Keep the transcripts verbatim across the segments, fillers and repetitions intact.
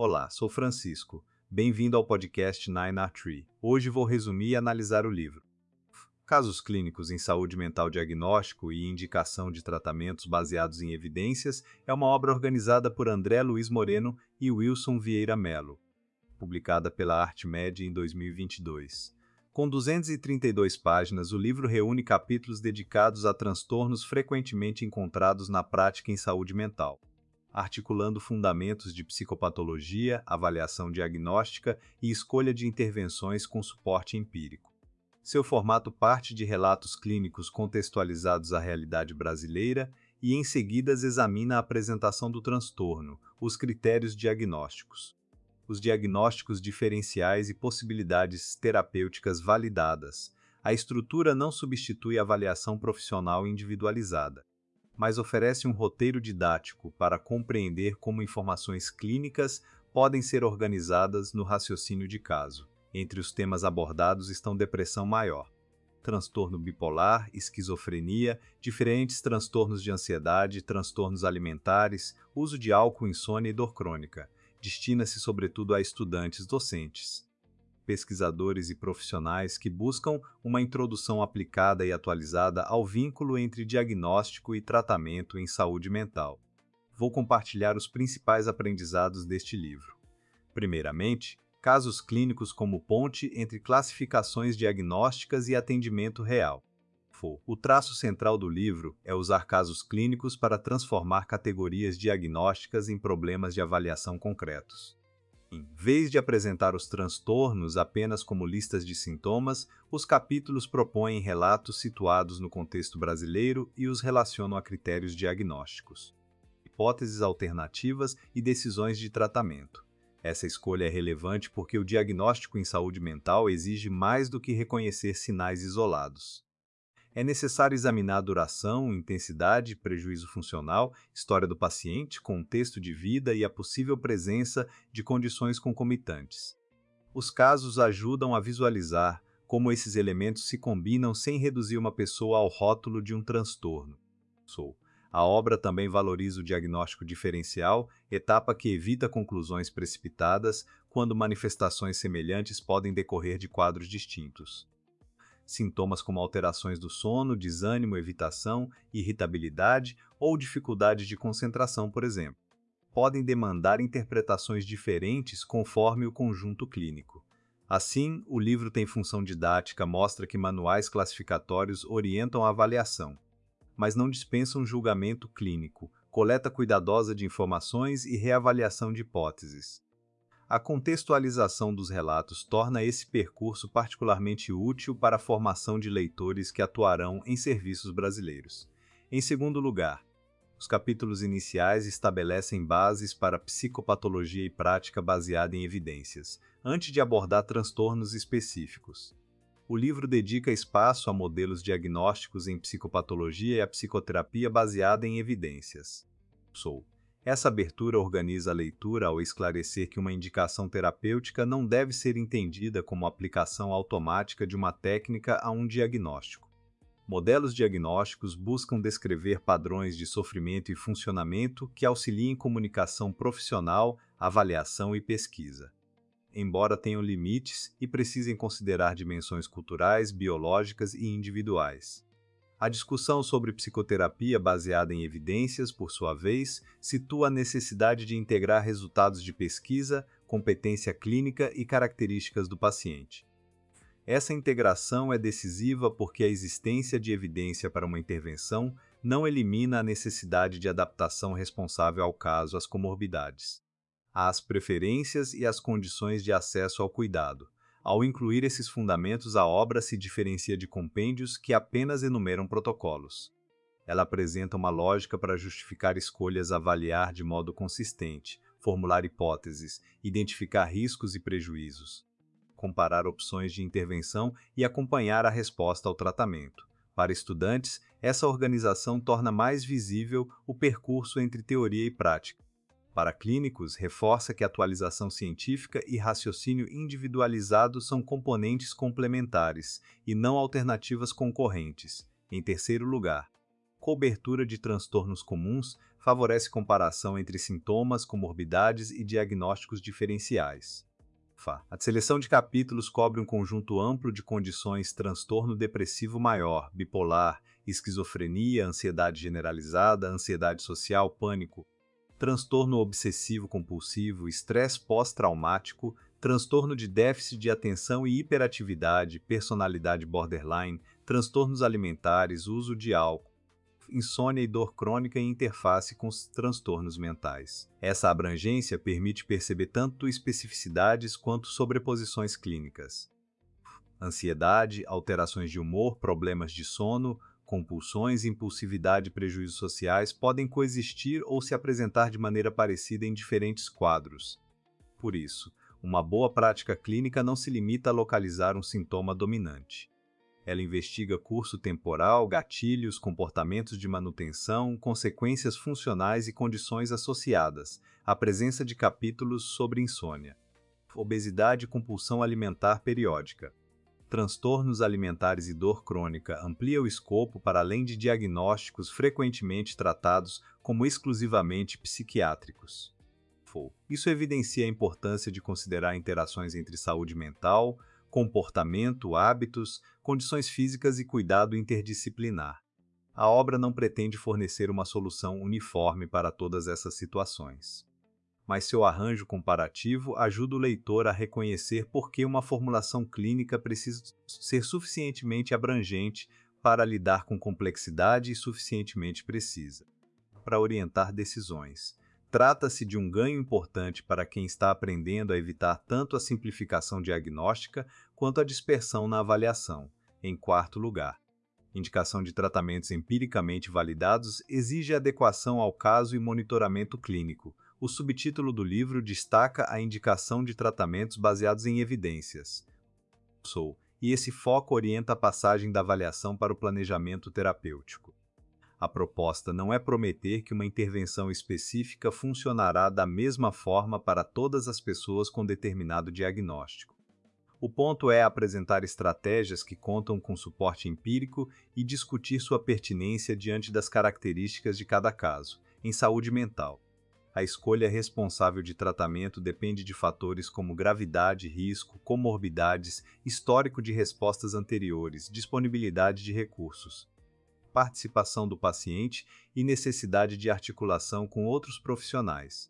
Olá, sou Francisco. Bem-vindo ao podcast Nine R Tree. Hoje vou resumir e analisar o livro. Casos clínicos em saúde mental, diagnóstico e indicação de tratamentos baseados em evidências é uma obra organizada por André Luiz Moreno e Wilson Vieira Mello, publicada pela ArtMed em dois mil e vinte e dois. Com duzentas e trinta e duas páginas, o livro reúne capítulos dedicados a transtornos frequentemente encontrados na prática em saúde mental, articulando fundamentos de psicopatologia, avaliação diagnóstica e escolha de intervenções com suporte empírico. Seu formato parte de relatos clínicos contextualizados à realidade brasileira e, em seguida, examina a apresentação do transtorno, os critérios diagnósticos, os diagnósticos diferenciais e possibilidades terapêuticas validadas. A estrutura não substitui a avaliação profissional individualizada, mas oferece um roteiro didático para compreender como informações clínicas podem ser organizadas no raciocínio de caso. Entre os temas abordados estão depressão maior, transtorno bipolar, esquizofrenia, diferentes transtornos de ansiedade, transtornos alimentares, uso de álcool, insônia e dor crônica. Destina-se sobretudo a estudantes docentes, pesquisadores e profissionais que buscam uma introdução aplicada e atualizada ao vínculo entre diagnóstico e tratamento em saúde mental. Vou compartilhar os principais aprendizados deste livro. Primeiramente, casos clínicos como ponte entre classificações diagnósticas e atendimento real. O traço central do livro é usar casos clínicos para transformar categorias diagnósticas em problemas de avaliação concretos. Em vez de apresentar os transtornos apenas como listas de sintomas, os capítulos propõem relatos situados no contexto brasileiro e os relacionam a critérios diagnósticos, hipóteses alternativas e decisões de tratamento. Essa escolha é relevante porque o diagnóstico em saúde mental exige mais do que reconhecer sinais isolados. É necessário examinar a duração, intensidade, prejuízo funcional, história do paciente, contexto de vida e a possível presença de condições concomitantes. Os casos ajudam a visualizar como esses elementos se combinam sem reduzir uma pessoa ao rótulo de um transtorno. A obra também valoriza o diagnóstico diferencial, etapa que evita conclusões precipitadas quando manifestações semelhantes podem decorrer de quadros distintos. Sintomas como alterações do sono, desânimo, evitação, irritabilidade ou dificuldade de concentração, por exemplo, podem demandar interpretações diferentes conforme o conjunto clínico. Assim, o livro tem função didática, mostra que manuais classificatórios orientam a avaliação, mas não dispensam julgamento clínico, coleta cuidadosa de informações e reavaliação de hipóteses. A contextualização dos relatos torna esse percurso particularmente útil para a formação de leitores que atuarão em serviços brasileiros. Em segundo lugar, os capítulos iniciais estabelecem bases para psicopatologia e prática baseada em evidências, antes de abordar transtornos específicos. O livro dedica espaço a modelos diagnósticos em psicopatologia e a psicoterapia baseada em evidências. Sou. Essa abertura organiza a leitura ao esclarecer que uma indicação terapêutica não deve ser entendida como aplicação automática de uma técnica a um diagnóstico. Modelos diagnósticos buscam descrever padrões de sofrimento e funcionamento que auxiliem comunicação profissional, avaliação e pesquisa, embora tenham limites e precisem considerar dimensões culturais, biológicas e individuais. A discussão sobre psicoterapia baseada em evidências, por sua vez, situa a necessidade de integrar resultados de pesquisa, competência clínica e características do paciente. Essa integração é decisiva porque a existência de evidência para uma intervenção não elimina a necessidade de adaptação responsável ao caso, às comorbidades, às preferências e às condições de acesso ao cuidado. Ao incluir esses fundamentos, a obra se diferencia de compêndios que apenas enumeram protocolos. Ela apresenta uma lógica para justificar escolhas, avaliar de modo consistente, formular hipóteses, identificar riscos e prejuízos, comparar opções de intervenção e acompanhar a resposta ao tratamento. Para estudantes, essa organização torna mais visível o percurso entre teoria e prática. Para clínicos, reforça que atualização científica e raciocínio individualizado são componentes complementares e não alternativas concorrentes. Em terceiro lugar, cobertura de transtornos comuns favorece comparação entre sintomas, comorbidades e diagnósticos diferenciais. Fa. A seleção de capítulos cobre um conjunto amplo de condições: transtorno depressivo maior, bipolar, esquizofrenia, ansiedade generalizada, ansiedade social, pânico, transtorno obsessivo-compulsivo, estresse pós-traumático, transtorno de déficit de atenção e hiperatividade, personalidade borderline, transtornos alimentares, uso de álcool, insônia e dor crônica em interface com os transtornos mentais. Essa abrangência permite perceber tanto especificidades quanto sobreposições clínicas. Ansiedade, alterações de humor, problemas de sono, compulsões, impulsividade e prejuízos sociais podem coexistir ou se apresentar de maneira parecida em diferentes quadros. Por isso, uma boa prática clínica não se limita a localizar um sintoma dominante. Ela investiga curso temporal, gatilhos, comportamentos de manutenção, consequências funcionais e condições associadas, a presença de capítulos sobre insônia, obesidade e compulsão alimentar periódica, transtornos alimentares e dor crônica. Amplia o escopo para além de diagnósticos frequentemente tratados como exclusivamente psiquiátricos. Isso evidencia a importância de considerar interações entre saúde mental, comportamento, hábitos, condições físicas e cuidado interdisciplinar. A obra não pretende fornecer uma solução uniforme para todas essas situações, mas seu arranjo comparativo ajuda o leitor a reconhecer por que uma formulação clínica precisa ser suficientemente abrangente para lidar com complexidade e suficientemente precisa para orientar decisões. Trata-se de um ganho importante para quem está aprendendo a evitar tanto a simplificação diagnóstica quanto a dispersão na avaliação. Em quarto lugar, indicação de tratamentos empiricamente validados exige adequação ao caso e monitoramento clínico. O subtítulo do livro destaca a indicação de tratamentos baseados em evidências. Sou, e esse foco orienta a passagem da avaliação para o planejamento terapêutico. A proposta não é prometer que uma intervenção específica funcionará da mesma forma para todas as pessoas com determinado diagnóstico. O ponto é apresentar estratégias que contam com suporte empírico e discutir sua pertinência diante das características de cada caso. Em saúde mental, a escolha responsável de tratamento depende de fatores como gravidade, risco, comorbidades, histórico de respostas anteriores, disponibilidade de recursos, participação do paciente e necessidade de articulação com outros profissionais.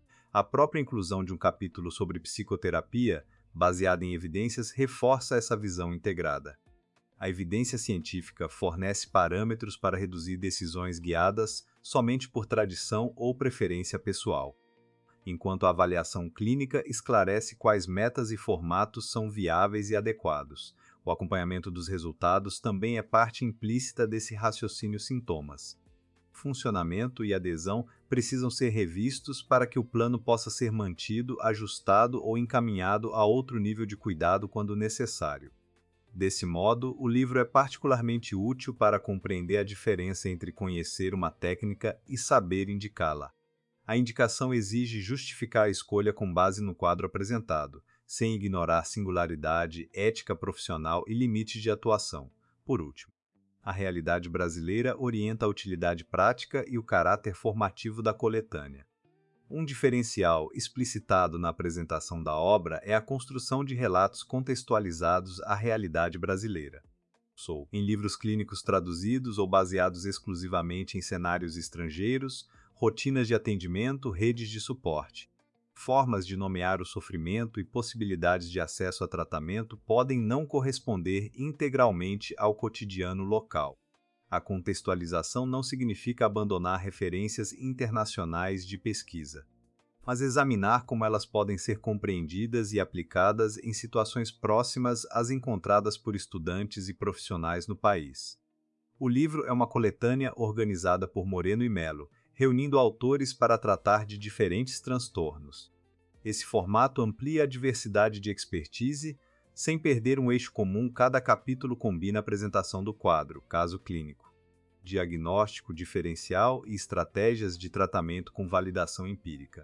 A própria inclusão de um capítulo sobre psicoterapia, baseada em evidências, reforça essa visão integrada. A evidência científica fornece parâmetros para reduzir decisões guiadas somente por tradição ou preferência pessoal, enquanto a avaliação clínica esclarece quais metas e formatos são viáveis e adequados. O acompanhamento dos resultados também é parte implícita desse raciocínio. Sintomas, funcionamento e adesão precisam ser revistos para que o plano possa ser mantido, ajustado ou encaminhado a outro nível de cuidado quando necessário. Desse modo, o livro é particularmente útil para compreender a diferença entre conhecer uma técnica e saber indicá-la. A indicação exige justificar a escolha com base no quadro apresentado, sem ignorar singularidade, ética profissional e limites de atuação. Por último, a realidade brasileira orienta a utilidade prática e o caráter formativo da coletânea. Um diferencial explicitado na apresentação da obra é a construção de relatos contextualizados à realidade brasileira. Sou, em livros clínicos traduzidos ou baseados exclusivamente em cenários estrangeiros, rotinas de atendimento, redes de suporte, formas de nomear o sofrimento e possibilidades de acesso a tratamento podem não corresponder integralmente ao cotidiano local. A contextualização não significa abandonar referências internacionais de pesquisa, mas examinar como elas podem ser compreendidas e aplicadas em situações próximas às encontradas por estudantes e profissionais no país. O livro é uma coletânea organizada por Moreno e Mello, reunindo autores para tratar de diferentes transtornos. Esse formato amplia a diversidade de expertise, sem perder um eixo comum. Cada capítulo combina a apresentação do quadro, caso clínico, diagnóstico diferencial e estratégias de tratamento com validação empírica.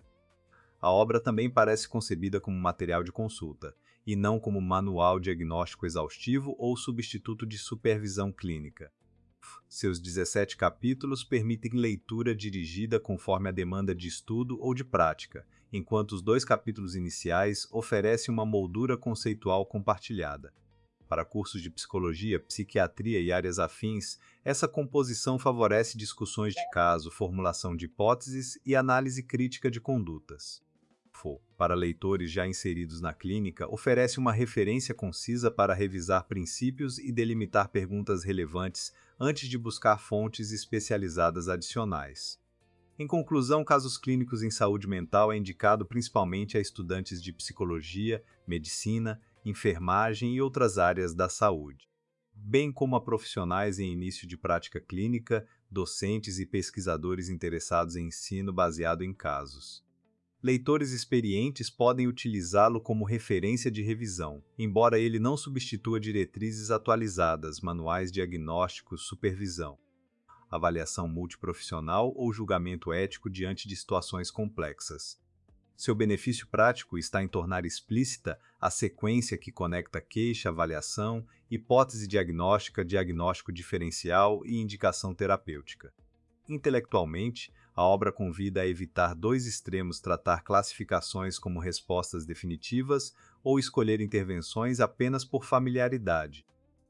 A obra também parece concebida como material de consulta, e não como manual diagnóstico exaustivo ou substituto de supervisão clínica. Seus dezessete capítulos permitem leitura dirigida conforme a demanda de estudo ou de prática, enquanto os dois capítulos iniciais oferecem uma moldura conceitual compartilhada. Para cursos de psicologia, psiquiatria e áreas afins, essa composição favorece discussões de caso, formulação de hipóteses e análise crítica de condutas. Para leitores já inseridos na clínica, oferece uma referência concisa para revisar princípios e delimitar perguntas relevantes antes de buscar fontes especializadas adicionais. Em conclusão, Casos Clínicos em Saúde Mental é indicado principalmente a estudantes de psicologia, medicina, enfermagem e outras áreas da saúde, bem como a profissionais em início de prática clínica, docentes e pesquisadores interessados em ensino baseado em casos. Leitores experientes podem utilizá-lo como referência de revisão, embora ele não substitua diretrizes atualizadas, manuais diagnósticos, supervisão, avaliação multiprofissional ou julgamento ético diante de situações complexas. Seu benefício prático está em tornar explícita a sequência que conecta queixa, avaliação, hipótese diagnóstica, diagnóstico diferencial e indicação terapêutica. Intelectualmente, a obra convida a evitar dois extremos: tratar classificações como respostas definitivas ou escolher intervenções apenas por familiaridade.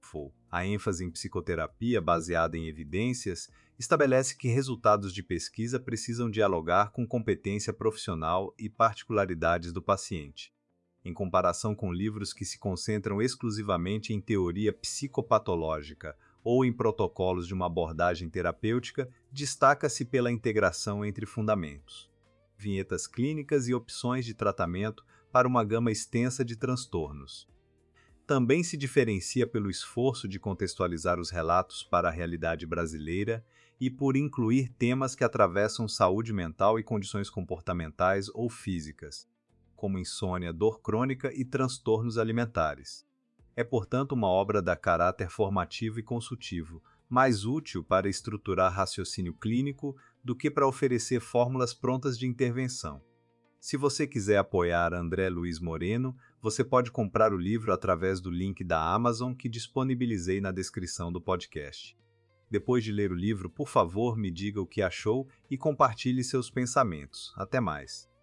A ênfase em psicoterapia baseada em evidências estabelece que resultados de pesquisa precisam dialogar com competência profissional e particularidades do paciente. Em comparação com livros que se concentram exclusivamente em teoria psicopatológica ou em protocolos de uma abordagem terapêutica, destaca-se pela integração entre fundamentos, vinhetas clínicas e opções de tratamento para uma gama extensa de transtornos. Também se diferencia pelo esforço de contextualizar os relatos para a realidade brasileira e por incluir temas que atravessam saúde mental e condições comportamentais ou físicas, como insônia, dor crônica e transtornos alimentares. É, portanto, uma obra de caráter formativo e consultivo, mais útil para estruturar raciocínio clínico do que para oferecer fórmulas prontas de intervenção. Se você quiser apoiar André Luiz Moreno, você pode comprar o livro através do link da Amazon que disponibilizei na descrição do podcast. Depois de ler o livro, por favor, me diga o que achou e compartilhe seus pensamentos. Até mais!